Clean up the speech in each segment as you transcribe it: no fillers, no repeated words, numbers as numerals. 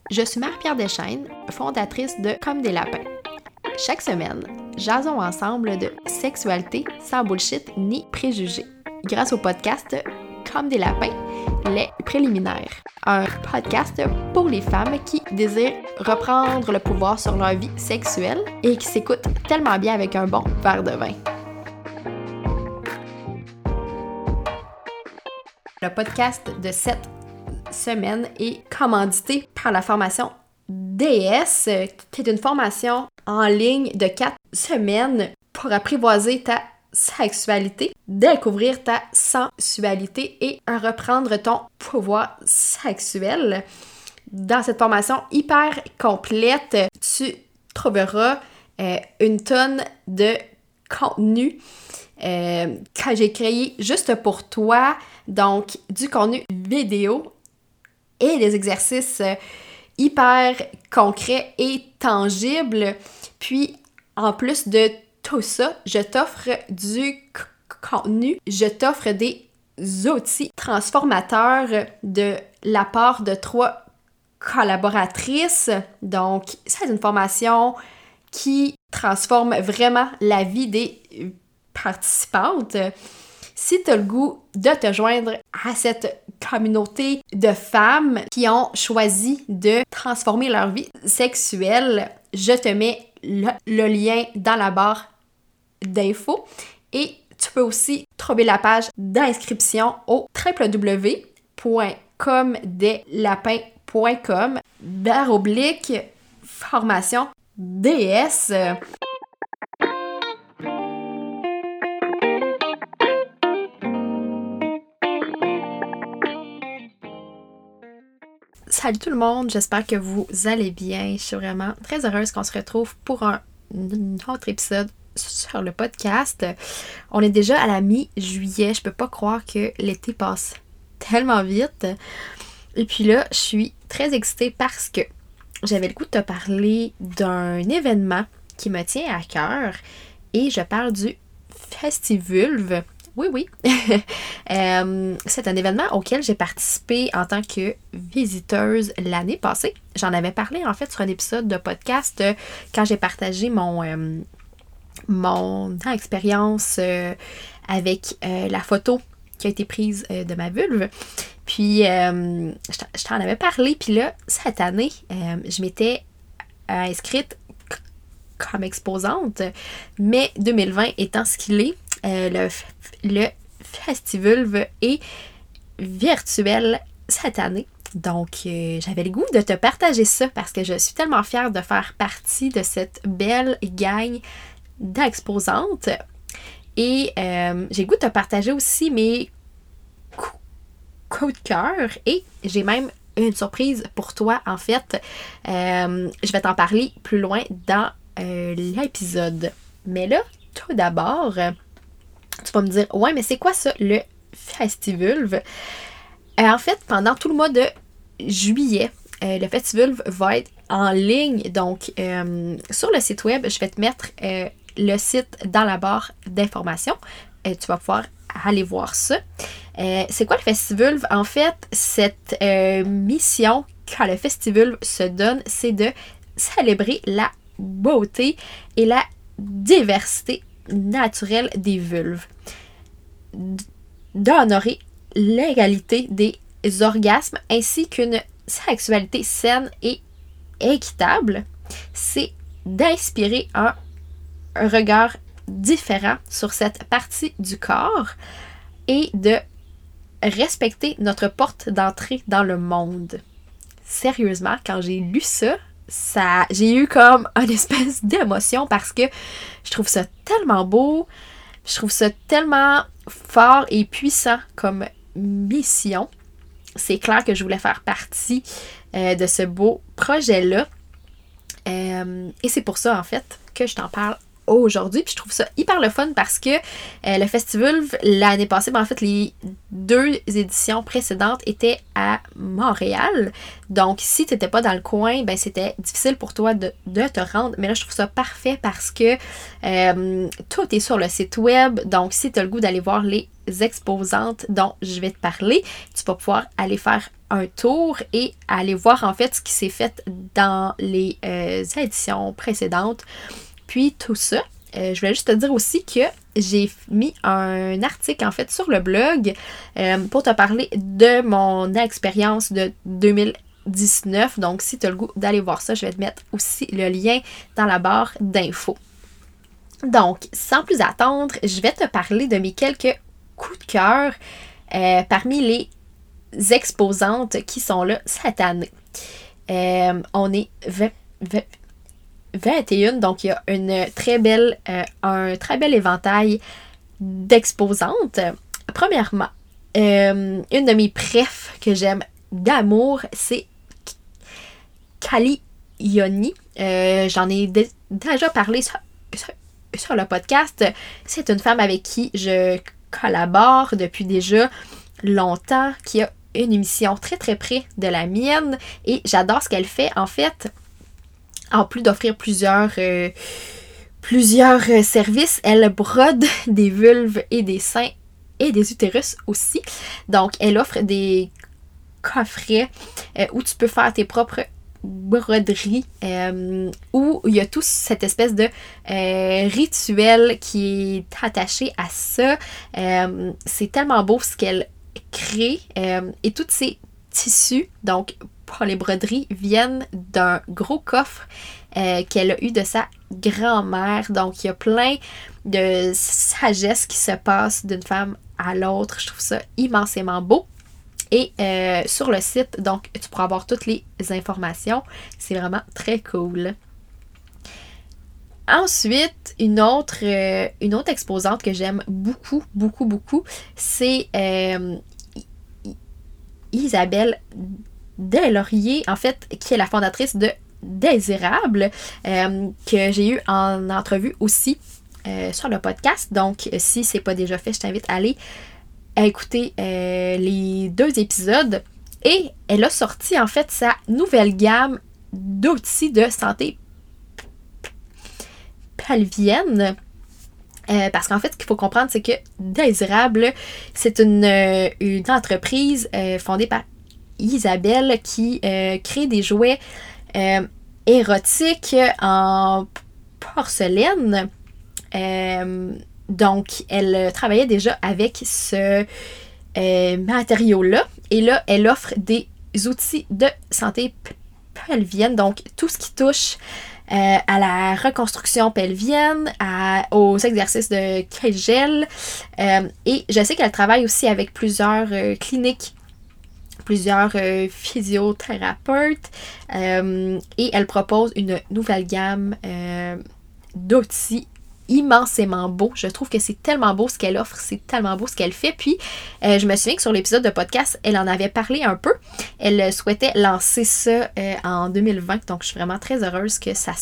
Je suis Marie-Pierre Deschênes, fondatrice de Comme des lapins. Chaque semaine, jasons ensemble de sexualité sans bullshit ni préjugés. Grâce au podcast Comme des lapins, les préliminaires. Un podcast pour les femmes qui désirent reprendre le pouvoir sur leur vie sexuelle et qui s'écoutent tellement bien avec un bon verre de vin. Le podcast de cette semaine est commandité par la formation DS, qui est une formation en ligne de 4 semaines pour apprivoiser ta sexualité, découvrir ta sensualité et reprendre ton pouvoir sexuel. Dans cette formation hyper complète, tu trouveras une tonne de contenu que j'ai créé juste pour toi, donc du contenu vidéo et des exercices hyper concrets et tangibles. Puis, en plus de tout ça, je t'offre du contenu, je t'offre des outils transformateurs de la part de 3 collaboratrices. Donc, c'est une formation qui transforme vraiment la vie des participantes. Si tu as le goût de te joindre à cette communauté de femmes qui ont choisi de transformer leur vie sexuelle, je te mets le lien dans la barre d'infos et tu peux aussi trouver la page d'inscription au www.comdeslapins.com/formation DS. Salut tout le monde, j'espère que vous allez bien. Je suis vraiment très heureuse qu'on se retrouve pour un autre épisode sur le podcast. On est déjà à la mi-juillet, je peux pas croire que l'été passe tellement vite. Et puis là, je suis très excitée parce que j'avais le goût de te parler d'un événement qui me tient à cœur et je parle du Festivulve. Oui. C'est un événement auquel j'ai participé en tant que visiteuse l'année passée. J'en avais parlé en fait sur un épisode de podcast quand j'ai partagé mon expérience avec la photo qui a été prise de ma vulve. Puis, je t'en avais parlé. Puis là, cette année, je m'étais inscrite comme exposante. Mais 2020 étant ce qu'il est, le Festivulve est virtuel cette année. Donc, j'avais le goût de te partager ça parce que je suis tellement fière de faire partie de cette belle gang d'exposantes. Et j'ai le goût de te partager aussi mes coups de cœur. Et j'ai même une surprise pour toi, en fait. Je vais t'en parler plus loin dans l'épisode. Mais là, tout d'abord, tu vas me dire, ouais, mais c'est quoi ça, le Festivulve? En fait, pendant tout le mois de juillet, le Festivulve va être en ligne. Donc, sur le site web, je vais te mettre le site dans la barre d'informations. Tu vas pouvoir aller voir ça. C'est quoi le Festivulve? En fait, cette mission que le Festivulve se donne, c'est de célébrer la beauté et la diversité naturelle des vulves, d'honorer l'égalité des orgasmes ainsi qu'une sexualité saine et équitable. C'est d'inspirer un regard différent sur cette partie du corps et de respecter notre porte d'entrée dans le monde. Sérieusement, quand j'ai lu ça, j'ai eu comme une espèce d'émotion parce que je trouve ça tellement beau, je trouve ça tellement fort et puissant comme mission. C'est clair que je voulais faire partie de ce beau projet-là. Et c'est pour ça, en fait, que je t'en parle aujourd'hui. Puis je trouve ça hyper le fun parce que le Festivulve, l'année passée, en fait, les 2 éditions précédentes étaient à Montréal. Donc, si tu n'étais pas dans le coin, ben c'était difficile pour toi de te rendre. Mais là, je trouve ça parfait parce que tout est sur le site web. Donc, si tu as le goût d'aller voir les exposantes dont je vais te parler. Tu vas pouvoir aller faire un tour et aller voir en fait ce qui s'est fait dans les éditions précédentes. Puis tout ça, je voulais juste te dire aussi que j'ai mis un article en fait sur le blog pour te parler de mon expérience de 2019. Donc si tu as le goût d'aller voir ça, je vais te mettre aussi le lien dans la barre d'infos. Donc, sans plus attendre, je vais te parler de mes quelques coups de cœur parmi les exposantes qui sont là cette année. On est 21, donc il y a un très bel éventail d'exposantes. Premièrement, une de mes préfs que j'aime d'amour, c'est Kali Yoni. J'en ai déjà parlé sur le podcast. C'est une femme avec qui je collabore depuis déjà longtemps, qui a une émission très très près de la mienne et j'adore ce qu'elle fait en fait. En plus d'offrir plusieurs services, elle brode des vulves et des seins et des utérus aussi. Donc, elle offre des coffrets où tu peux faire tes propres broderies, où il y a tout cette espèce de rituel qui est attaché à ça. C'est tellement beau ce qu'elle crée et tous ces tissus, donc pour les broderies, viennent d'un gros coffre qu'elle a eu de sa grand-mère. Donc, il y a plein de sagesse qui se passe d'une femme à l'autre. Je trouve ça immensément beau. Et sur le site, donc, tu pourras avoir toutes les informations. C'est vraiment très cool. Ensuite, une autre exposante que j'aime beaucoup, beaucoup, beaucoup, c'est Isabelle Deslauriers, en fait, qui est la fondatrice de Désirable, que j'ai eu en entrevue aussi sur le podcast. Donc, si c'est pas déjà fait, je t'invite à aller écouter les 2 épisodes. Et elle a sorti, en fait, sa nouvelle gamme d'outils de santé pelvienne. Parce qu'en fait, ce qu'il faut comprendre, c'est que Désirable, c'est une entreprise fondée par Isabelle qui crée des jouets érotiques en porcelaine. Donc, elle travaillait déjà avec ce matériau-là. Et là, elle offre des outils de santé pelvienne. Donc, tout ce qui touche à la reconstruction pelvienne, aux exercices de Kegel. Et je sais qu'elle travaille aussi avec plusieurs cliniques, plusieurs physiothérapeutes. Et elle propose une nouvelle gamme d'outils immensément beau. Je trouve que c'est tellement beau ce qu'elle offre, c'est tellement beau ce qu'elle fait. Puis, je me souviens que sur l'épisode de podcast, elle en avait parlé un peu. Elle souhaitait lancer ça en 2020. Donc, je suis vraiment très heureuse que ça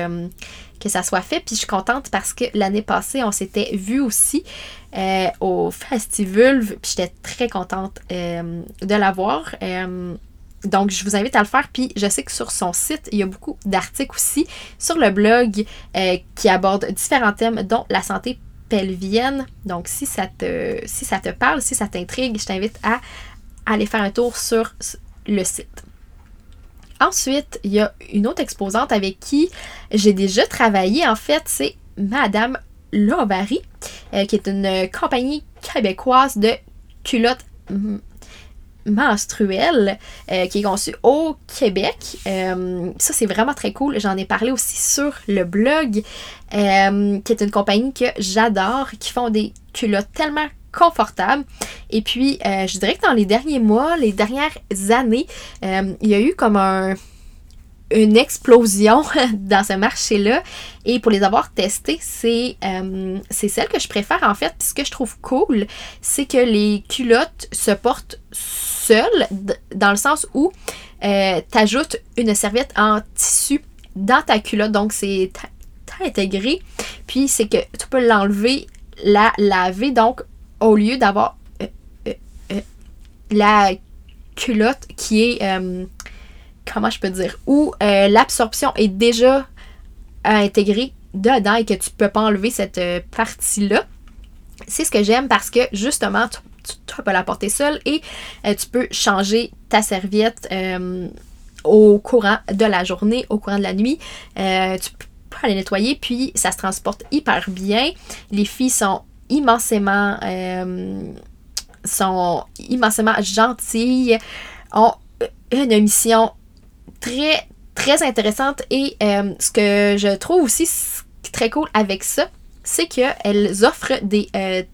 soit fait. Puis, je suis contente parce que l'année passée, on s'était vu aussi au Festivulve. Puis, j'étais très contente de la voir. Donc, je vous invite à le faire. Puis, je sais que sur son site, il y a beaucoup d'articles aussi sur le blog qui abordent différents thèmes, dont la santé pelvienne. Donc, si ça te parle, si ça t'intrigue, je t'invite à aller faire un tour sur le site. Ensuite, il y a une autre exposante avec qui j'ai déjà travaillé. En fait, c'est Madame Lombary, qui est une compagnie québécoise de culottes menstruelle qui est conçue au Québec. Ça, c'est vraiment très cool. J'en ai parlé aussi sur le blog, qui est une compagnie que j'adore, qui font des culottes tellement confortables. Et puis, je dirais que dans les derniers mois, les dernières années, il y a eu comme une explosion dans ce marché-là. Et pour les avoir testées, c'est celle que je préfère en fait. Puis ce que je trouve cool, c'est que les culottes se portent seules, dans le sens où t'ajoutes une serviette en tissu dans ta culotte. Donc c'est intégré. Puis c'est que tu peux l'enlever, la laver. Donc au lieu d'avoir la culotte qui est... comment je peux dire, où l'absorption est déjà intégrée dedans et que tu peux pas enlever cette partie-là. C'est ce que j'aime parce que justement, tu peux la porter seule et tu peux changer ta serviette au courant de la journée, au courant de la nuit. Tu peux aller nettoyer, puis ça se transporte hyper bien. Les filles sont immensément gentilles, ont une mission très, très intéressante et ce que je trouve aussi très cool avec ça, c'est qu'elles offrent des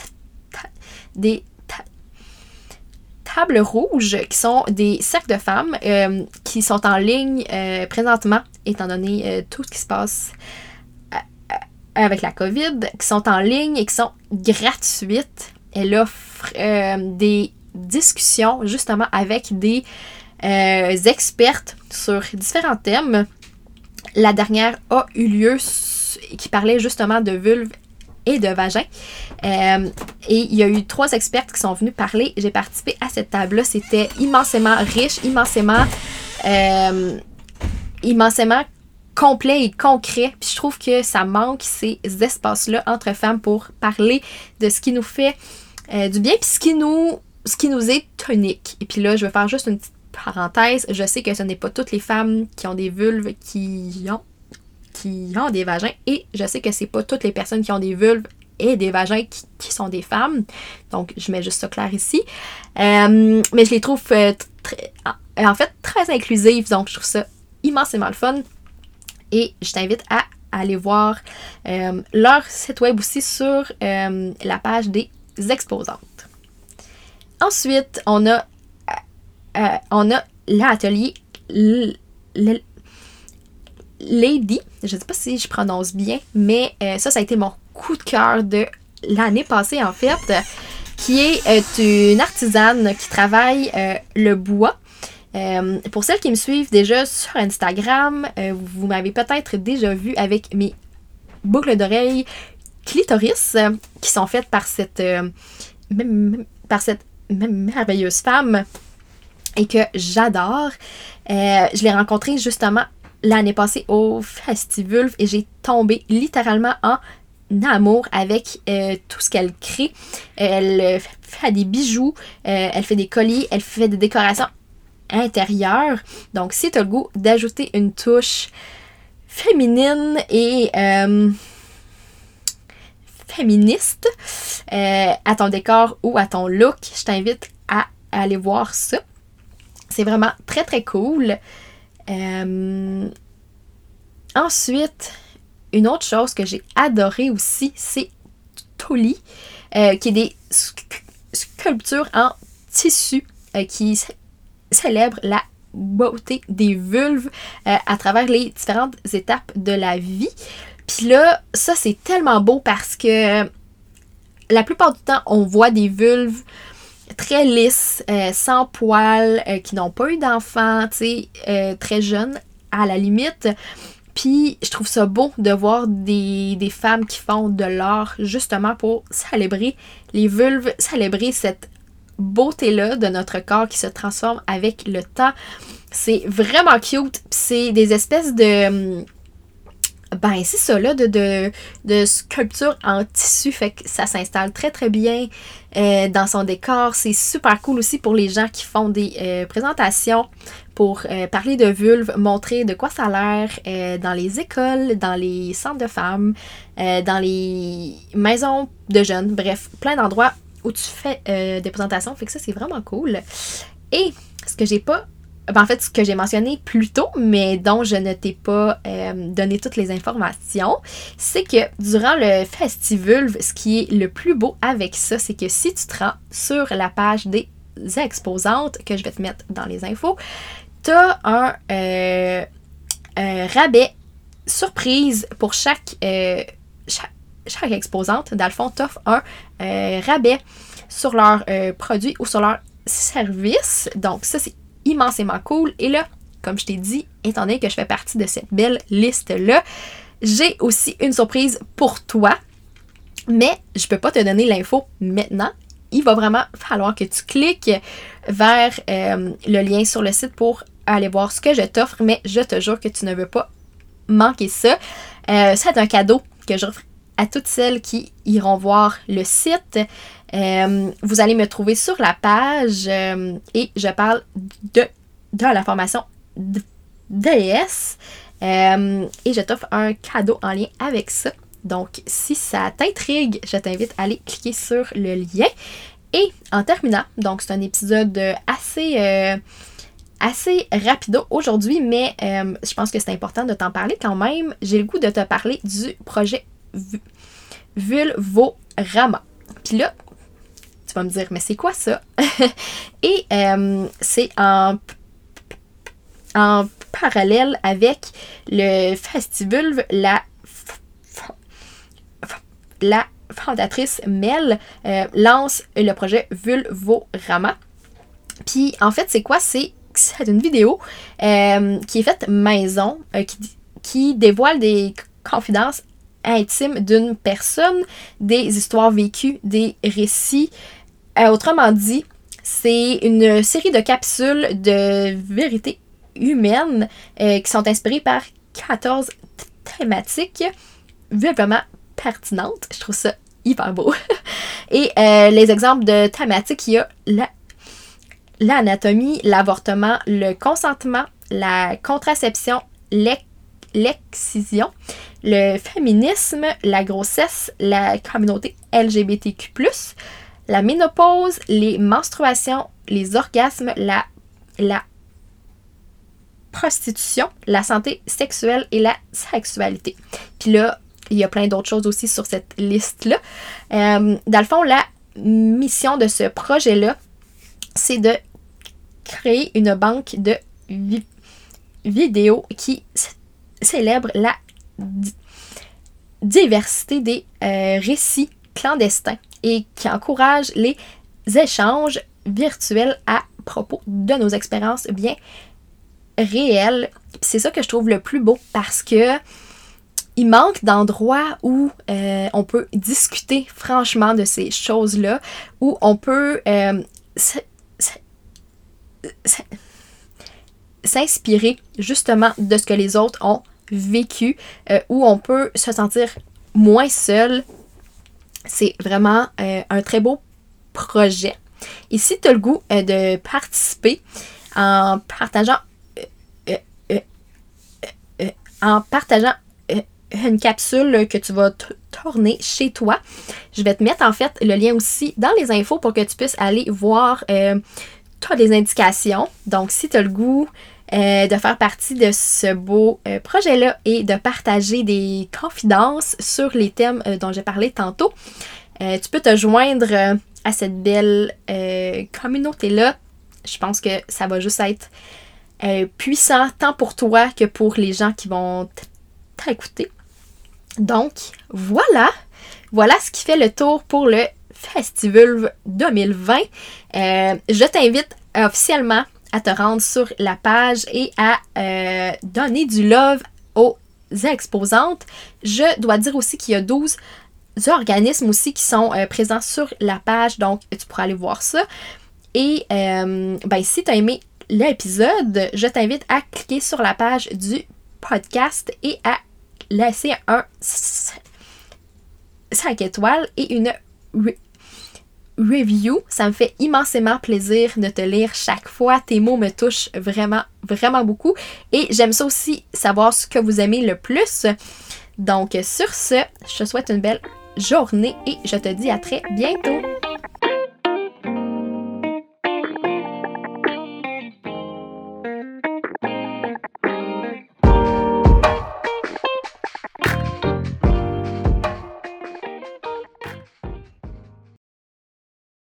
tables rouges qui sont des cercles de femmes qui sont en ligne présentement, étant donné tout ce qui se passe avec la COVID, qui sont en ligne et qui sont gratuites. Elle offre des discussions justement avec des expertes sur différents thèmes. La dernière a eu lieu qui parlait justement de vulve et de vagin. Et il y a eu 3 expertes qui sont venues parler. J'ai participé à cette table-là. C'était immensément riche, immensément complet et concret. Puis je trouve que ça manque ces espaces-là entre femmes pour parler de ce qui nous fait du bien puis ce qui nous est tonique. Et puis là, je vais faire juste une petite parenthèse. Je sais que ce n'est pas toutes les femmes qui ont des vulves qui ont des vagins, et je sais que c'est pas toutes les personnes qui ont des vulves et des vagins qui sont des femmes. Donc, je mets juste ça clair ici. Mais je les trouve très inclusives. Donc, je trouve ça immensément le fun. Et je t'invite à aller voir leur site web aussi sur la page des exposantes. Ensuite, on a l'atelier Lady. Je ne sais pas si je prononce bien, mais ça a été mon coup de cœur de l'année passée, en fait, qui est une artisane qui travaille le bois. Pour celles qui me suivent déjà sur Instagram, vous m'avez peut-être déjà vu avec mes boucles d'oreilles clitoris qui sont faites par cette merveilleuse femme et que j'adore. Je l'ai rencontrée justement l'année passée au Festivulve et j'ai tombé littéralement en amour avec tout ce qu'elle crée. Elle fait des bijoux, elle fait des colliers, elle fait des décorations intérieures. Donc, si tu as le goût d'ajouter une touche féminine et féministe à ton décor ou à ton look, je t'invite à aller voir ça. C'est vraiment très, très cool. Ensuite, une autre chose que j'ai adorée aussi, c'est Toli, qui est des sculptures en tissu qui célèbrent la beauté des vulves à travers les différentes étapes de la vie. Puis là, ça c'est tellement beau parce que la plupart du temps, on voit des vulves très lisses, sans poils, qui n'ont pas eu d'enfants, tu sais, très jeunes à la limite. Puis je trouve ça beau de voir des femmes qui font de l'art justement pour célébrer les vulves, célébrer cette beauté-là de notre corps qui se transforme avec le temps. C'est vraiment cute. Puis c'est des espèces de... Ben, c'est ça, là, de sculpture en tissu. Fait que ça s'installe très, très bien dans son décor. C'est super cool aussi pour les gens qui font des présentations pour parler de vulve, montrer de quoi ça a l'air dans les écoles, dans les centres de femmes, dans les maisons de jeunes. Bref, plein d'endroits où tu fais des présentations. Fait que ça, c'est vraiment cool. Et ce que j'ai pas... Ben, en fait, ce que j'ai mentionné plus tôt, mais dont je ne t'ai pas donné toutes les informations, c'est que durant le Festivulve, ce qui est le plus beau avec ça, c'est que si tu te rends sur la page des exposantes, que je vais te mettre dans les infos, tu as un rabais surprise pour chaque exposante. Dans le fond, tu offres un rabais sur leurs produits ou sur leurs services. Donc, ça, c'est immensément cool. Et là, comme je t'ai dit, étant donné que je fais partie de cette belle liste-là, j'ai aussi une surprise pour toi. Mais je peux pas te donner l'info maintenant. Il va vraiment falloir que tu cliques vers le lien sur le site pour aller voir ce que je t'offre. Mais je te jure que tu ne veux pas manquer ça. C'est un cadeau que j'offre à toutes celles qui iront voir le site. Vous allez me trouver sur la page et je parle de la formation DES et je t'offre un cadeau en lien avec ça. Donc, si ça t'intrigue, je t'invite à aller cliquer sur le lien. Et en terminant, donc c'est un épisode assez rapido aujourd'hui, mais je pense que c'est important de t'en parler quand même. J'ai le goût de te parler du projet Vulvorama. Puis là, tu vas me dire, mais c'est quoi ça? Et c'est en parallèle avec le Festivulve, la fondatrice Mel lance le projet Vulvorama. Puis en fait, c'est quoi? C'est une vidéo qui est faite maison, qui dévoile des confidences intimes d'une personne, des histoires vécues, des récits. Autrement dit, c'est une série de capsules de vérité humaine qui sont inspirées par 14 thématiques vraiment pertinentes. Je trouve ça hyper beau. Et les exemples de thématiques, il y a l'anatomie, l'avortement, le consentement, la contraception, l'excision, le féminisme, la grossesse, la communauté LGBTQ+, la ménopause, les menstruations, les orgasmes, la prostitution, la santé sexuelle et la sexualité. Puis là, il y a plein d'autres choses aussi sur cette liste-là. Dans le fond, la mission de ce projet-là, c'est de créer une banque de vidéos qui célèbre la diversité des récits clandestins et qui encourage les échanges virtuels à propos de nos expériences bien réelles. C'est ça que je trouve le plus beau parce que il manque d'endroits où on peut discuter franchement de ces choses-là, où on peut s'inspirer justement de ce que les autres ont vécu, où on peut se sentir moins seul. C'est vraiment un très beau projet. Et si tu as le goût de participer en partageant une capsule que tu vas tourner chez toi, je vais te mettre en fait le lien aussi dans les infos pour que tu puisses aller voir tu as des indications. Donc, si tu as le goût de faire partie de ce beau projet-là et de partager des confidences sur les thèmes dont j'ai parlé tantôt, tu peux te joindre à cette belle communauté-là. Je pense que ça va juste être puissant tant pour toi que pour les gens qui vont t'écouter. Donc, voilà ce qui fait le tour pour le Festivulve 2020. Je t'invite officiellement à te rendre sur la page et à donner du love aux exposantes. Je dois dire aussi qu'il y a 12 organismes aussi qui sont présents sur la page, donc tu pourras aller voir ça. Et si tu as aimé l'épisode, je t'invite à cliquer sur la page du podcast et à laisser un 5 étoiles et une review. Ça me fait immensément plaisir de te lire chaque fois. Tes mots me touchent vraiment, vraiment beaucoup. Et j'aime ça aussi, savoir ce que vous aimez le plus. Donc, sur ce, je te souhaite une belle journée et je te dis à très bientôt.